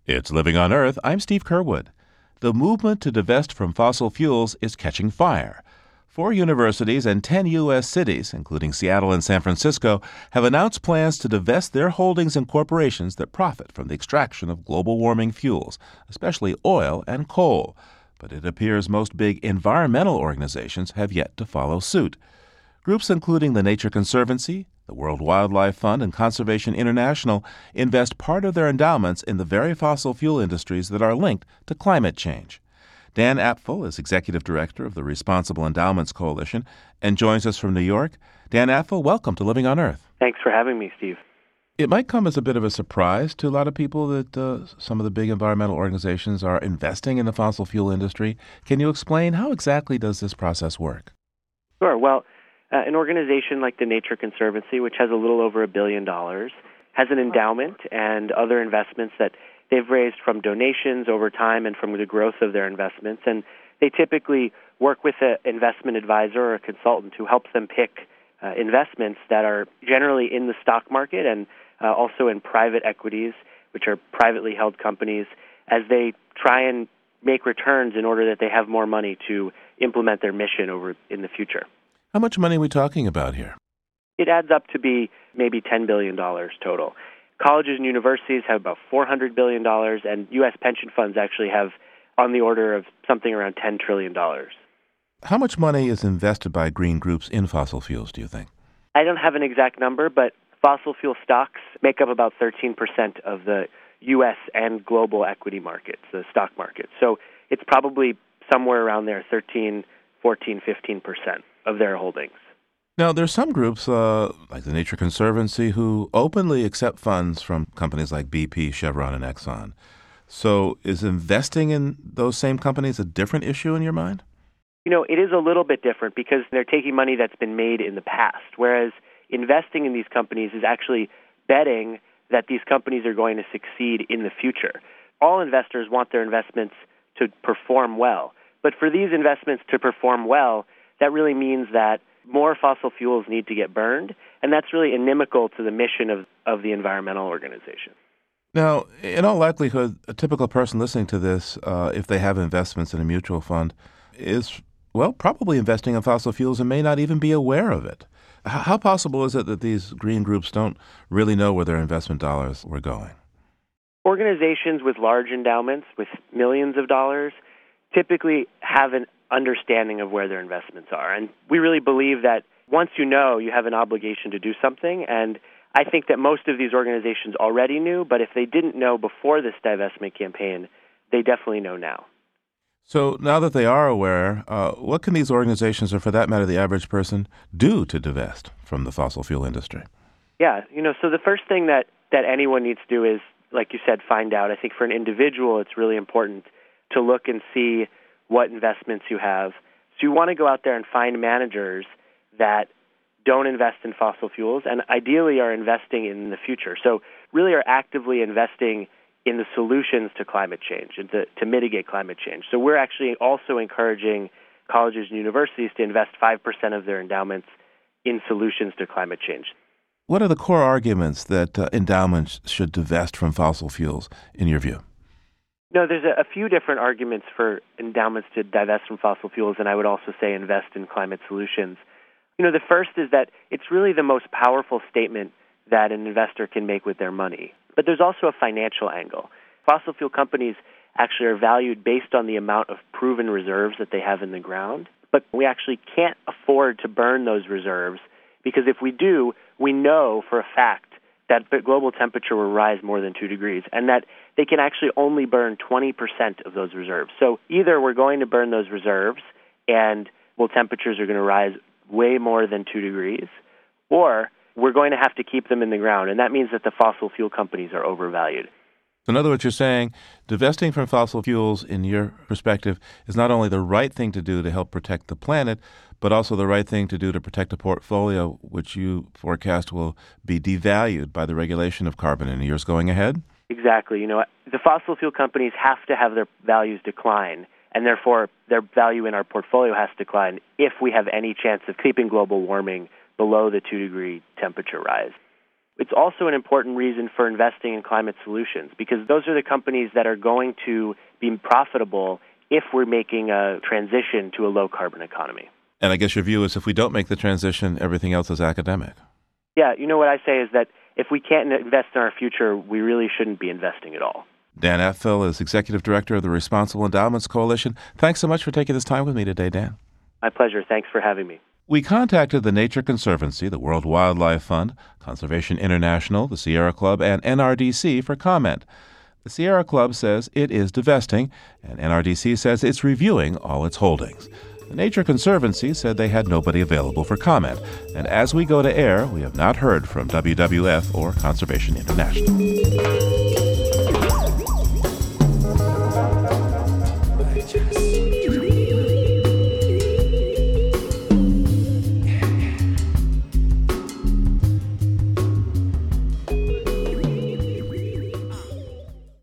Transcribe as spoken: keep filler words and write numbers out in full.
It's Living on Earth. I'm Steve Curwood. The movement to divest from fossil fuels is catching fire. Four universities and ten U S cities, including Seattle and San Francisco, have announced plans to divest their holdings in corporations that profit from the extraction of global warming fuels, especially oil and coal. But it appears most big environmental organizations have yet to follow suit. Groups including the Nature Conservancy, the World Wildlife Fund, and Conservation International invest part of their endowments in the very fossil fuel industries that are linked to climate change. Dan Apfel is Executive Director of the Responsible Endowments Coalition and joins us from New York. Dan Apfel, welcome to Living on Earth. Thanks for having me, Steve. It might come as a bit of a surprise to a lot of people that uh, some of the big environmental organizations are investing in the fossil fuel industry. Can you explain how exactly does this process work? Sure. Well, Uh, an organization like the Nature Conservancy, which has a little over a billion dollars, has an endowment and other investments that they've raised from donations over time and from the growth of their investments. And they typically work with an investment advisor or a consultant who helps them pick uh, investments that are generally in the stock market and uh, also in private equities, which are privately held companies, as they try and make returns in order that they have more money to implement their mission over in the future. How much money are we talking about here? It adds up to be maybe ten billion dollars total. Colleges and universities have about four hundred billion dollars, and U S pension funds actually have on the order of something around ten trillion dollars. How much money is invested by green groups in fossil fuels, do you think? I don't have an exact number, but fossil fuel stocks make up about thirteen percent of the U S and global equity markets, the stock market. So it's probably somewhere around there, thirteen, fourteen, fifteen percent of their holdings. Now, there's some groups, uh, like the Nature Conservancy, who openly accept funds from companies like B P, Chevron, and Exxon. So is investing in those same companies a different issue in your mind? You know, it is a little bit different because they're taking money that's been made in the past, whereas investing in these companies is actually betting that these companies are going to succeed in the future. All investors want their investments to perform well. But for these investments to perform well, that really means that more fossil fuels need to get burned, and that's really inimical to the mission of, of the environmental organization. Now, in all likelihood, a typical person listening to this, uh, if they have investments in a mutual fund, is, well, probably investing in fossil fuels and may not even be aware of it. H- how possible is it that these green groups don't really know where their investment dollars were going? Organizations with large endowments, with millions of dollars, typically have an understanding of where their investments are. And we really believe that once you know, you have an obligation to do something. And I think that most of these organizations already knew, but if they didn't know before this divestment campaign, they definitely know now. So now that they are aware, uh, what can these organizations, or for that matter, the average person, do to divest from the fossil fuel industry? Yeah, you know, so the first thing that, that anyone needs to do is, like you said, find out. I think for an individual, it's really important to look and see what investments you have. So you want to go out there and find managers that don't invest in fossil fuels and ideally are investing in the future. So really are actively investing in the solutions to climate change and to, to mitigate climate change. So we're actually also encouraging colleges and universities to invest five percent of their endowments in solutions to climate change. What are the core arguments that uh, endowments should divest from fossil fuels, in your view? No, there's a, a few different arguments for endowments to divest from fossil fuels, and I would also say invest in climate solutions. You know, the first is that it's really the most powerful statement that an investor can make with their money. But there's also a financial angle. Fossil fuel companies actually are valued based on the amount of proven reserves that they have in the ground. But we actually can't afford to burn those reserves because if we do, we know for a fact that the global temperature will rise more than two degrees and that they can actually only burn twenty percent of those reserves. So either we're going to burn those reserves and, well, temperatures are going to rise way more than two degrees, or we're going to have to keep them in the ground, and that means that the fossil fuel companies are overvalued. In other words, you're saying divesting from fossil fuels, in your perspective, is not only the right thing to do to help protect the planet, but also the right thing to do to protect a portfolio which you forecast will be devalued by the regulation of carbon in years going ahead? Exactly. You know, the fossil fuel companies have to have their values decline, and therefore their value in our portfolio has to decline if we have any chance of keeping global warming below the two-degree temperature rise. It's also an important reason for investing in climate solutions, because those are the companies that are going to be profitable if we're making a transition to a low-carbon economy. And I guess your view is if we don't make the transition, everything else is academic. Yeah, you know what I say is that if we can't invest in our future, we really shouldn't be investing at all. Dan Apfel is Executive Director of the Responsible Endowments Coalition. Thanks so much for taking this time with me today, Dan. My pleasure. Thanks for having me. We contacted the Nature Conservancy, the World Wildlife Fund, Conservation International, the Sierra Club, and N R D C for comment. The Sierra Club says it is divesting, and N R D C says it's reviewing all its holdings. The Nature Conservancy said they had nobody available for comment, and as we go to air, we have not heard from W W F or Conservation International.